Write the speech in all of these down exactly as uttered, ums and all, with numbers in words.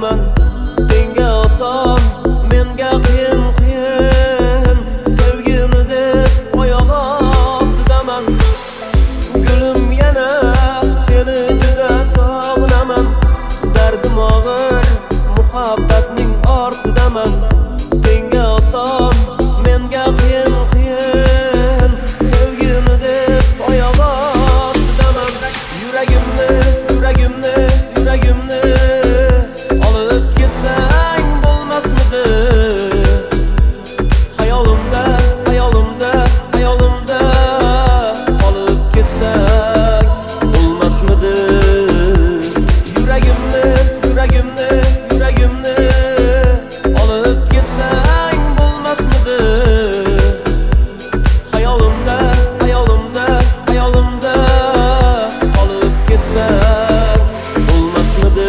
unuttaman. Senga oson, menga qiyin qiyin. Sevgini deb oyoq ostidaman. Gülüm yana seni juda sog'inaman. Dardim og'ir, muhabbatning ortidaman. Senga oson, menga qiyin qiyin. Sevgini deb oyoq ostidaman. Yuragimni, yuragimni, yuragimni olib ketsang bo'lmasmidi? Hayolimda, hayolimda, hayolimda olib ketsang bo'lmasmidi? Yuragimni, yuragimni, yuragimni olib ketsang bo'lmasmidi? Hayolimda, hayolimda, hayolimda olib ketsang bo'lmasmidi?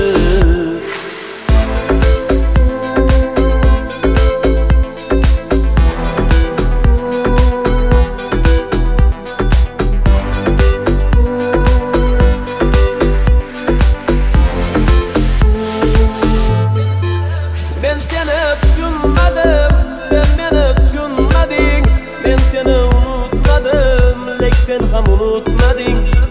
Ben seni tushunmadim, sen meni tushunmading. Men seni unutmadim, lek sen ham unutmading.